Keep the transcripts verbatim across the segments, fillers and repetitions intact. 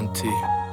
آنتی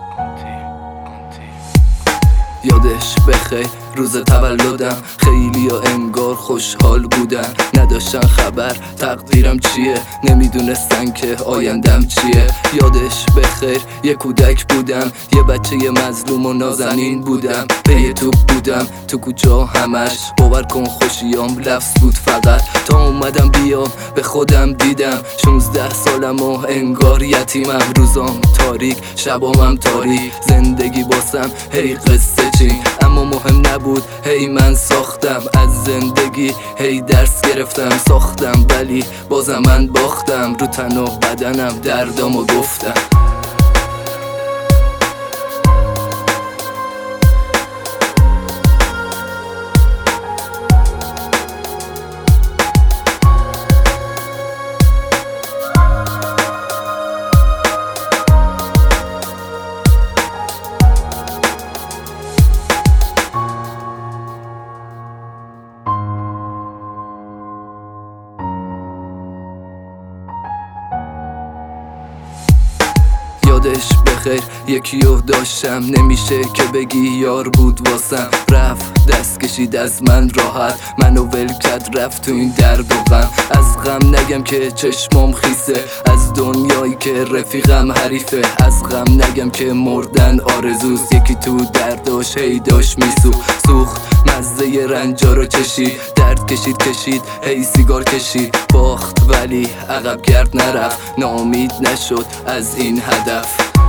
یادش بخیر روز تولدم، خیلی ها انگار خوشحال بودن، نداشتن خبر تقدیرم چیه، نمیدونستن که آیندم چیه. یادش بخیر یه کودک بودم، یه بچه یه مظلوم و نازنین بودم، به یه توپ بودم تو کوچه همش، باور کن خوشیام لفظ بود فقط. تا اومدم بیام به خودم دیدم شونزده سالم و انگار یتیمم، روزام تاریک شبامم تاریک، زندگی باسم هی قصه چین، اما مهم نبود هی من ساختم از زندگی، هی درس گرفتم ساختم، ولی بازم من باختم، رو تن و بدنم دردامو گفتم. یادش بخیر یکیو داشتم، نمیشه که بگی یار بود واسم، رفت دست کشید از من راحت، منو ول کرد رفت تو این درد و غم. از غم نگم که چشمام خیسه، از دنیایی که رفیقم حریفه، از غم نگم که مردن آرزوست، یکی تو درداش هی داشت میسو سوخت، مزه رنجا رو چشید، درد کشید کشید هی سیگار کشید، باخت ولی عقب گرد نرفت، ناامید نشد از این هدف.